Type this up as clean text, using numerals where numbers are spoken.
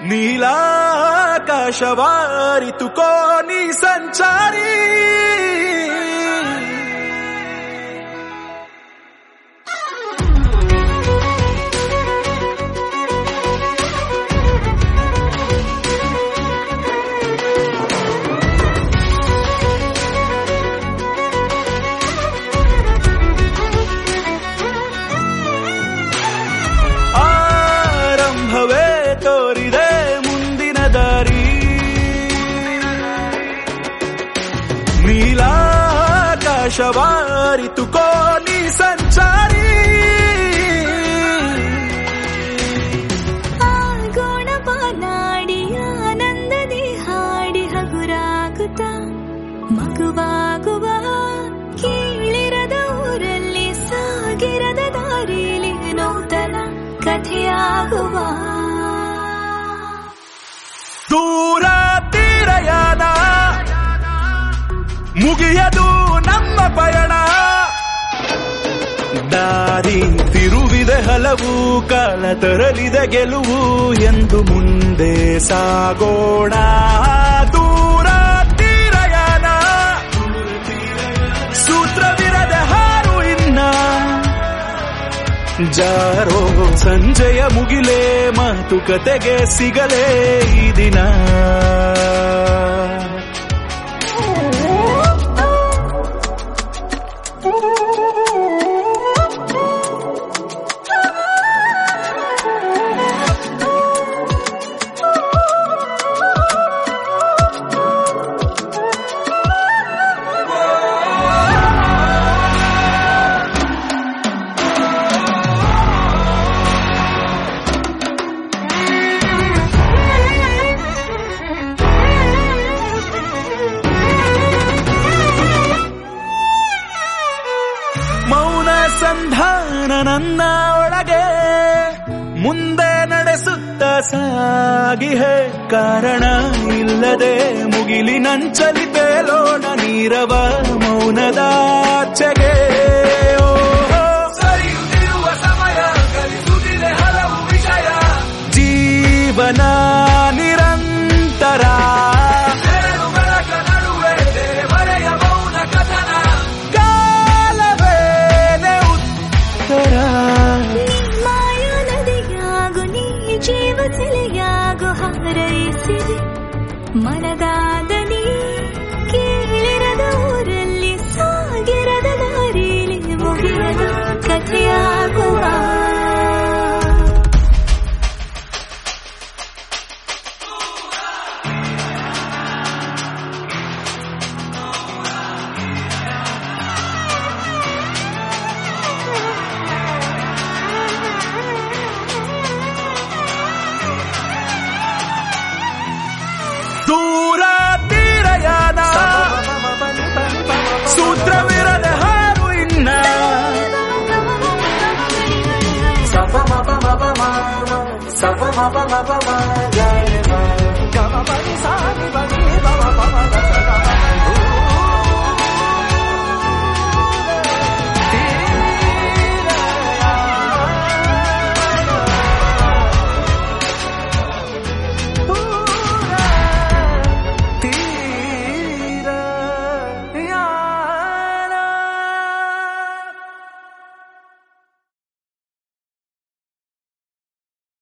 ನೀಲಾಕಾಶವಾರಿತುಕೋ ನೀ ಸಂಚಾರಿ ಆರಂಭವೇ ತೋರಿದೆ ಮುಂದಿನ ದಾರಿ ನೀಲಾಕಾಶವಾರಿತುಕೋ ನೀ ಸಂಚಾರಿ ಆಗೋಣ ಬಾನಾಡಿ ಆನಂದದಿ ಹಾಡಿ ಹಗುರಾಗುತ್ತ ಮಗುವಾಗುವ ಕೀಳಿರದ ಊರಲ್ಲಿ ಸಾಗಿರದ ದಾರಿಲಿ ನೂತನ ಕಥೆಯಾಗುವ ದೂರ ತೀರಯಾನ ಮುಗಿಯದು ನಮ್ಮ ಪಯಣ ದಾರಿ ತಿರುವಿದೆ ಹಲವು ಕಾಲ ತರಲಿದೆ ಗೆಲುವು ಎಂದು ಮುಂದೆ ಸಾಗೋಣ ದೂರ ತೀರಯಾನ ಸೂತ್ರವಿರದೆ ಹಾರು ಇನ್ನ ಜಾರೋ ಸಂಜೆಯ ಮುಗಿಲೇ ಮಾತುಕತೆಗೆ ಸಿಗಲೇ ಈ ದಿನ ಮೌನ ಸಂಧಾನ ನನ್ನ ಒಳಗೆ ಮುಂದೆ ನಡೆಸುತ್ತ ಸಾಗಿಹೆ ಕಾರಣ ಇಲ್ಲದೆ ಮುಗಿಲಿನಂಚಲಿ ತೇಲೋಣ ನೀರವ ಮೌನದಾಚೆಗೆ ಸರಿಯುತ್ತಿರುವ ಸಮಯ ಕಲಿಸುತ್ತಿದೆ ಹಲವು ವಿಷಯ ಜೀವನ ನಿರಂತರ ಬೆಳಕ ನಡುವೆ ದೇವರೆಯ ಮೌನ ಕಥನ ಕಾಲವೇನೆ ಉತ್ತರ ಮಾಯ ನದಿಯಾಗು ನೀ ಜೀವ ಸೆಲೆಯಾಗು ಹಾರೈಸಿದೆ ಮನದಾದ ನೀ ಕೇಳಿರದ ಊರಲ್ಲಿ ಸಾಗಿರದ ದಾರಿಲಿ ಮುಗಿಯದ ಕಥೆಯಾಗುವ ದೂರ ತೀರಯಾನ ಸೂತ್ರವಿರದೆ ಹಾರು ಇನ್ನ Sa pa ma pa ma pa ma, sa pa ma pa ma pa ma.